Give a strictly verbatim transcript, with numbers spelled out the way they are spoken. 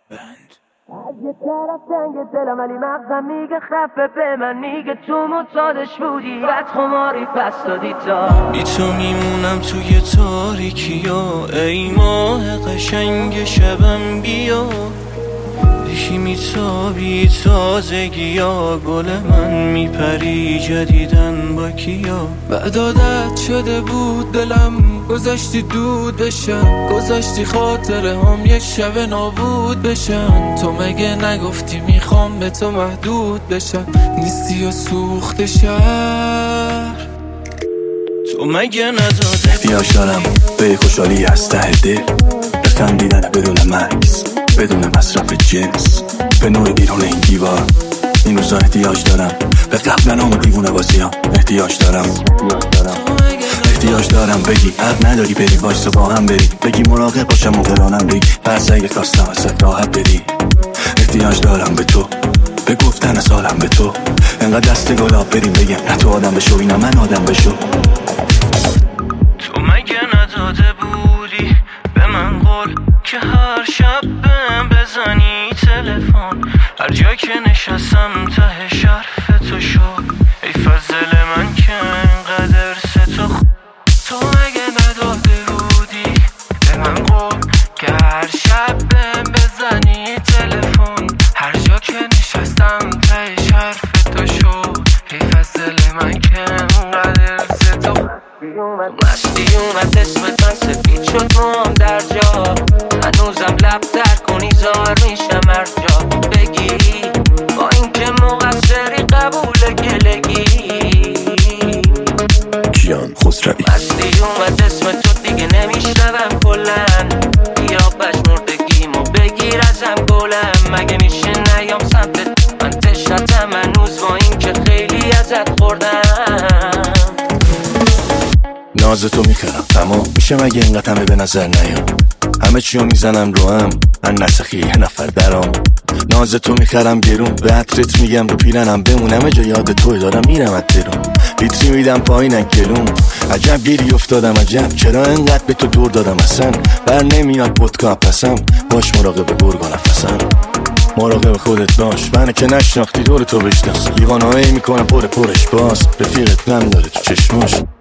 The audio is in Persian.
بند از یه طرف تنگ دلم ولی مغزم میگه خفه به من میگه تو معتادش بودی بعد خماری پس دادی تا بی تو میمونم توی تاریکیا ای ماه قشنگ شبم بیا یکی میتابی تازگیا گل من میپری جدیدن با کیا بعد عادت شده بود دلم گذاشتی دود بشن گذاشتی خاطره هم یک شب نابود بشن تو مگه نگفتی میخوام به تو محدود بشن نیستی و سوخت شهر تو مگه نداده احتیاج دارم به خوشحالی از ته دل بخندیدن بدون مکس بدون مصرف جنس به نور بیرون این دیوار این روزا احتیاج دارم به قبلن هم و دیوونه بازیام احتیاج دارم احتیاج دارم بگی حق نداری بری وایسا با هم بری بگی مراقب باشم و قرانم بگی پس اگه خواستم ازت راحت بدی احتیاج دارم به تو به گفتن از حالم به تو انقدر دست گلاب بریم بگم نه تو آدم بشو اینم من آدم بشو تو مگه نداده بودی به من قول که هر شب بهم بزنی تلفن هر جا که نشستم ته شرف تو شد ای فضل من که انقدر ستو تو مگه نداده بودی به من قول که هر شب بهم بزنی تلفن هر جا که نشستم ته شرف تو شد ای فضل من که انقدر ستو مستی اومد اسمت من سفید شد موام در جا هنوزم لب در کنی زار میشم هر جا بگی با اینکه مقصری قبول گلگی کیان خسروی مستی اومد اسم تو دیگه نمیشنوم کلن یا پشمردگیمو بگیر ازم گلم مگه میشه نیام سمتت من تشنتم هنوز با اینکه خیلی ازت خوردم ناز تو میخرم اما میشه مگه اینقدر همه به نظر نیام همه چیو میزنم رو هم من نسخی یه نفر درام ناز تو میخرم گرون به عطرت میگم رو پیرنم بمونم جا یاد توی دارم میرم از درون لیتری میدم پایین گلون عجب گیری افتادم عجب چرا انقدر به تو دور دادم اصلا بر نمیاد ودکا پسم باش مراقب گرگا نفسم مراقب خودت باش منه که نشناختی دور تو بشناس لیوانایی میکنم پر پرش باز رفیقت نم داره تو چشماش